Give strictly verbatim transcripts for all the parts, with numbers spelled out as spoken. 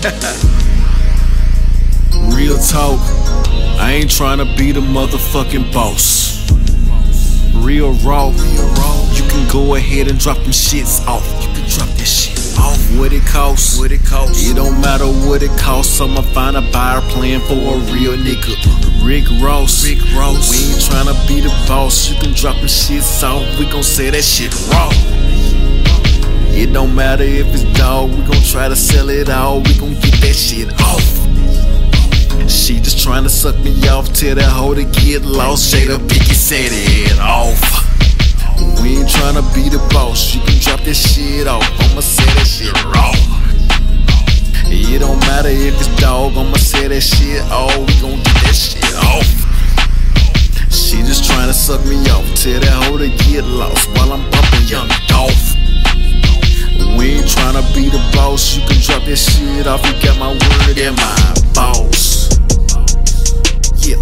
Real talk, I ain't tryna be the motherfucking boss. Real raw, you can go ahead and drop them shits off. You can drop that shit off. What it costs, what it costs. It don't matter what it costs. I'ma find a buyer playing for a real nigga. Rick Ross, Rick Ross. We ain't tryna be the boss. You can drop them shits off. We gon' say that shit raw. It don't matter if it's dog. We gon' try to sell it all. We gon' get that shit off. She just tryna suck me off till that hoe to get lost. Shada Picky said it off. We ain't tryna be the boss. You can drop that shit off. I'ma say that shit raw. It don't matter if it's dog. I'ma say that shit off. We gon' get that shit off. She just tryna suck me off till that hoe to get lost while I'm bumping Young Dolph. We ain't tryna be the boss. You can drop that shit off. You got my word and my boss. Yeah.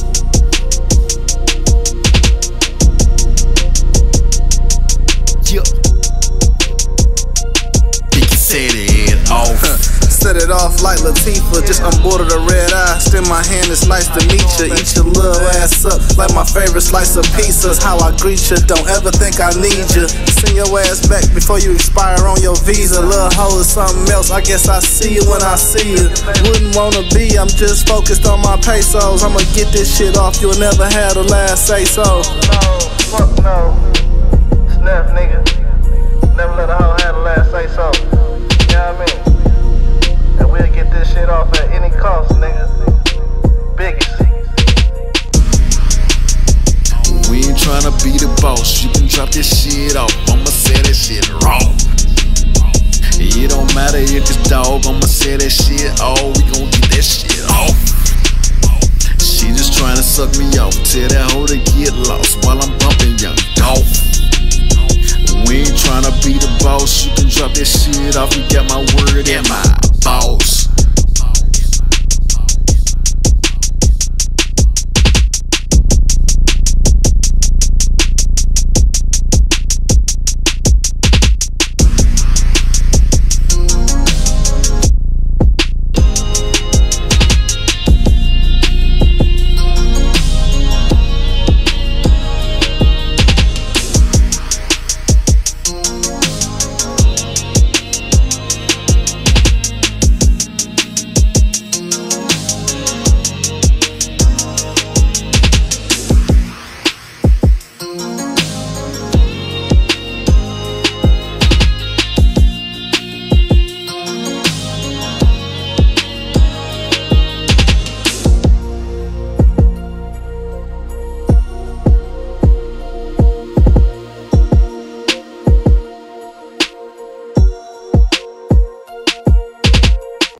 Yeah. Picky said it off. Set it off like Latifah, just unboarded a red eye. Extend my hand, it's nice to meet ya. Eat your little ass up like my favorite slice of pizza's how I greet ya. Don't ever think I need ya. Send your ass back before you expire on your visa. Little hoe is something else, I guess I see you when I see you. Wouldn't wanna be, I'm just focused on my pesos. I'ma get this shit off, you'll never have the last say so. No, fuck no. Snap, nigga. Never let a hoe have the last say so. You know what I mean? And we'll get this shit off at any cost, nigga. Biggest. We ain't tryna be the boss. You can drop this shit off. I'ma say that shit raw. It don't matter if it's dog. I'ma say that shit off. We gon' get that shit off. She just tryna suck me off till that hoe to get lost while I'm bumping Young Dolph. We ain't tryna be the boss. You can drop that shit off. You got my word and my boss.